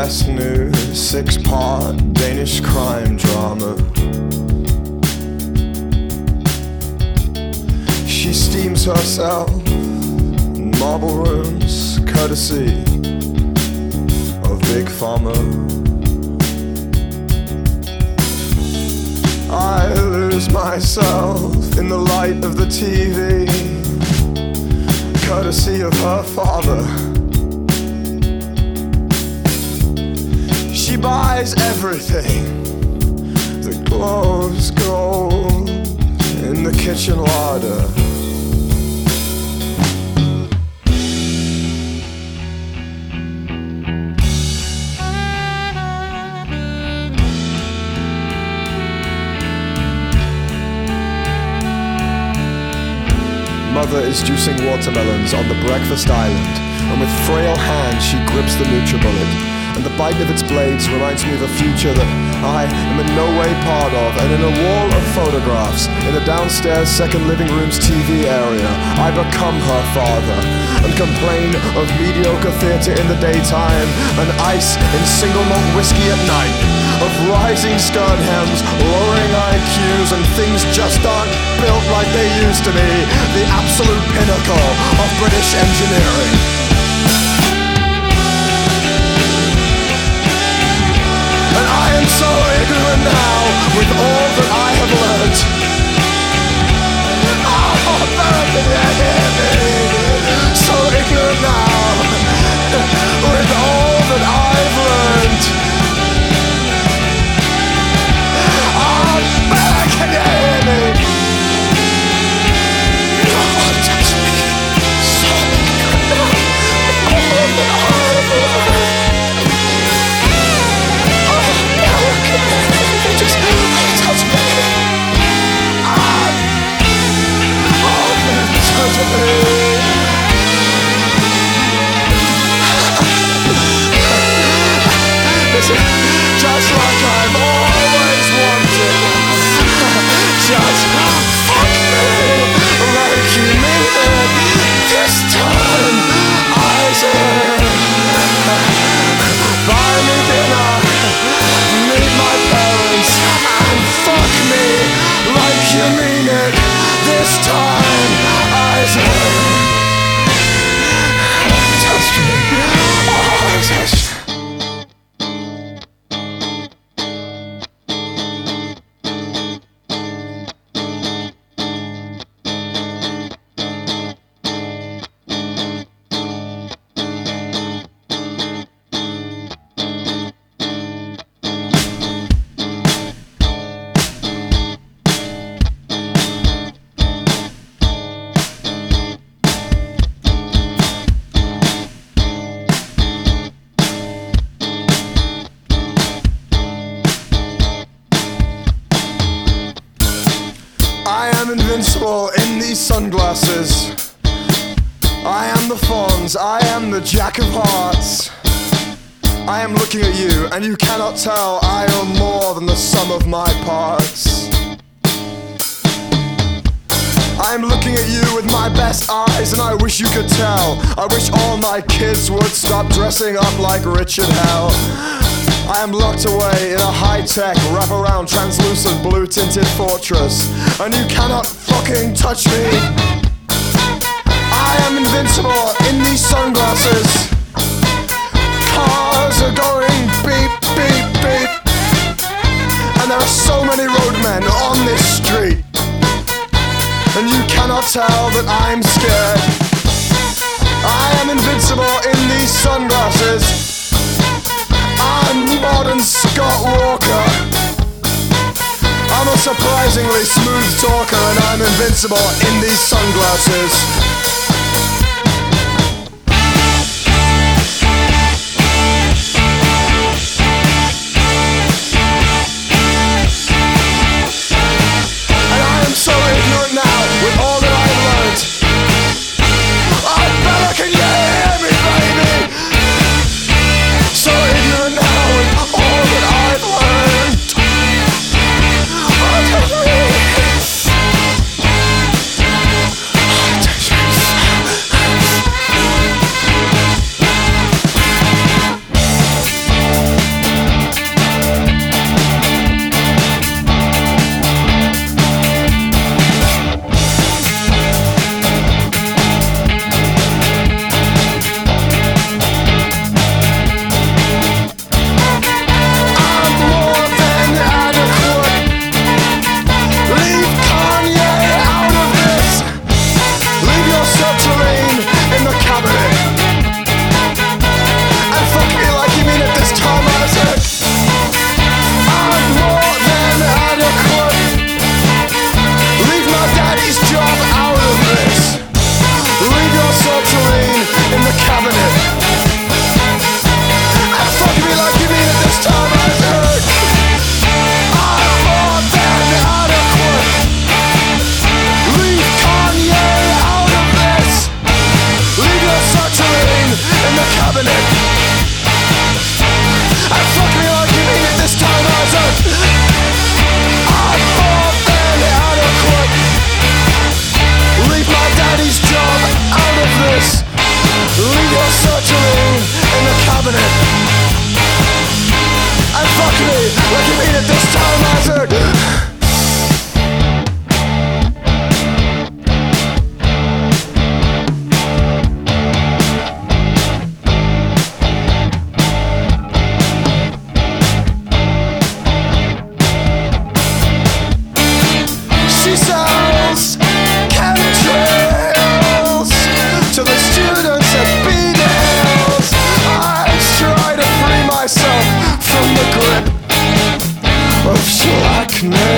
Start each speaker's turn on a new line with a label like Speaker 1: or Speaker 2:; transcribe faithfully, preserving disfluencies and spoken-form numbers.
Speaker 1: best new six-part Danish crime drama. She steams herself in marble rooms, courtesy of Big Pharma. I lose myself in the light of the T V, courtesy of her father. She buys everything that glows gold in the kitchen larder. Mother is juicing watermelons on the breakfast island, and with frail hands she grips the NutriBullet, and the bite of its blades reminds me of a future that I am in no way part of. And in a wall of photographs in the downstairs second living room's T V area, I become her father and complain of mediocre theatre in the daytime and ice in single malt whiskey at night, of rising skirt hems, lowering I Qs, and things just aren't built like they used to be. The absolute pinnacle of British engineering. And I am so ignorant now with all that I have learnt. Oh, American, yeah, hear me. So ignorant now with all that I've learnt. Oh, American, yeah, hear me. Oh, touch me. So ignorant now with all that I've learnt. Just touch me. Ah. Oh, touch me. Listen, just like I've always wanted. Just fuck me like you mean it. This time I said, buy me dinner, meet my parents, and fuck me like you mean it. This time I said, touch me, oh, touch me. Invincible in these sunglasses. I am the Fonz, I am the Jack of Hearts. I am looking at you, and you cannot tell I am more than the sum of my parts. I am looking at you with my best eyes, and I wish you could tell. I wish all my kids would stop dressing up like Richard Hell. I am locked away in a high-tech, wrap-around, translucent, blue-tinted fortress, and you cannot fucking touch me. I am invincible in these sunglasses. Cars are going beep, beep, beep, and there are so many roadmen on this street, and you cannot tell that I'm scared. I am invincible in these sunglasses. I'm modern Scott Walker. I'm a surprisingly smooth talker, and I'm invincible in these sunglasses. And I am so ignorant now with all that I've learned. I better can you hear me, baby? So ignorant now with all that I've learned. Oh, touch me. Oh, touch me. fuck me like you mean it this time, Isaac. She sells chemtrails to the students at B-Nails. I try to free myself from the grip of slackness.